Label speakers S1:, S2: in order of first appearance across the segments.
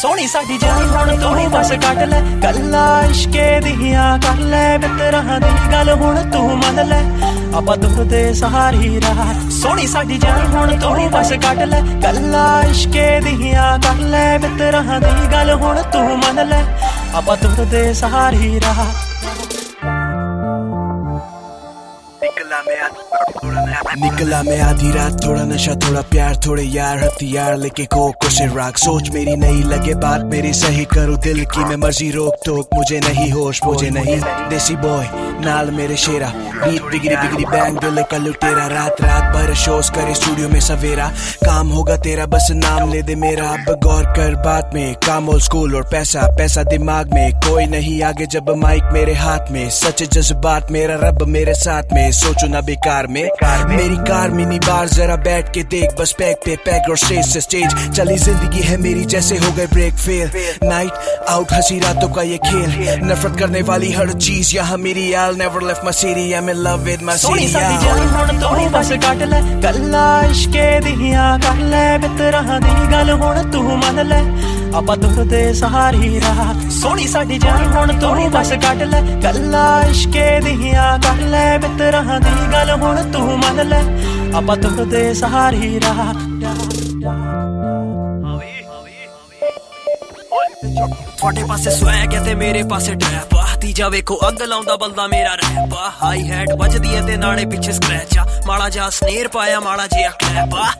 S1: सोहनी साडी जान हुण तू बस कट ले गल्लां इश्के दियां कर ले मित्तरां दी गल हुण तू मन ले आपां तुरदे सहारी राह सोहनी साडी जान हुण तू बस कट ले गल्लां इश्के दियां कर ले मित्तरां दी गल हुण तू मन ले आपां तुरदे सहारी राह
S2: निकला मैं आधी रात थोड़ा नशा थोड़ा प्यार थोड़े यार हथियार लेके कोक से राग सोच मेरी नहीं लगे बात मेरी सही करूँ दिल की मैं मर्जी रोक टोक मुझे नहीं होश मुझे नहीं देसी बॉय नाल मेरे शेरा बीट बिगड़ी बिगड़ी बैंग दिल का लुटेरा रात रात भर शोज करे स्टूडियो में सवेरा काम होगा तेरा बस नाम ले दे मेरा अब गौर कर बात में काम ओल्ड स्कूल और पैसा पैसा दिमाग में कोई नहीं आगे जब माइक मेरे हाथ में सच जज्बात मेरा रब मेरे साथ में सोचो ना बेकार में मेरी कार मिनी बार जरा बैठ के देख बस पैक पे पैक और स्टेज से स्टेज चली जिंदगी है मेरी जैसे हो गए ब्रेक फेल नाइट आउट हंसी रातों का ये खेल नफरत करने वाली हर चीज यहाँ मेरी I'll never left my city I'm in love with my city
S1: साडी जान हुण तू बस कट ले गल्लां इश्के दियां कर ले मित्तरां दी गल हुण तू मन ले आपां तुरदे सहारी राह सोहनी साडी जान हुण तू बस कट ले गल्लां इश्के दियां कर ले मित्तरां दी गल हुण तू मन ले आपां तुरदे सहारी राह थोड़े पासे स्वैग है ते मेरे पासे ट्रैप आ तीजा वेखो अग लाउंदा बंदा मेरा रैप आ हाई हैट बजदी है ते नाले पिछे स्क्रैच आ माड़ा जा स्नेर पाया माड़ा जिहा क्लैप आ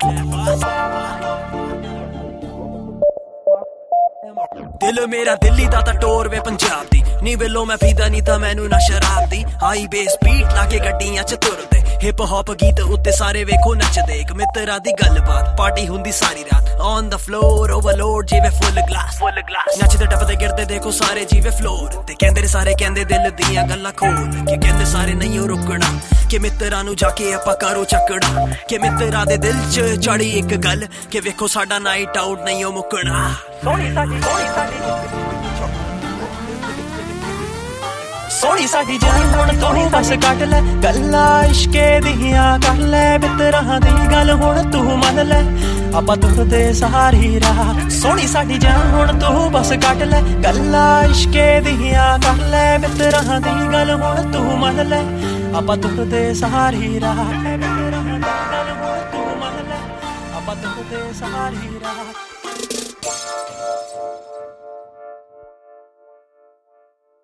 S1: दिल मेरा दिल्ली दा तां टोर वे पंजाब दी नी वेलो मैं पीदा नी तां मैनू ना शराब दी हाई बेस बीट लाके गड्डियां च तुरदे हिप हॉप गीत उत्ते सारे वेखो नचदे इक मित्तरा दी गलबात पार्टी हुंदी सारी रात ऑन द फ्लोर ओवरलोड जीवे फुल ग्लास नचदे टपदे गिरदे देखो सारे जीवे फ्लोर ते कहंदे सारे कहंदे दिल दियां गल्लां खोल कि कहंदे सारे नहीं हो रुकना कि मित्तरां नू जाके आपां करो चकड़ा कि मित्तरा दे दिल च चढ़ी एक गल कि वेखो साडा नाइट आउट नहीं हो मुकना सोहनी साडी जान हुण तू बस कट ले गल्लां इश्के दियां कर ले मित्तरां दी गल हुण तू मन ले आपां तुरदे सहारी राह सोहनी साडी जान हुण तू बस कट ले गल्लां इश्के दियां कर ले मित्तरां दी गल हुण तू मन ले आपां तुरदे सहारी राह मित्तरां दी गल हुण तू मन ले आपां तुरदे सहारी राह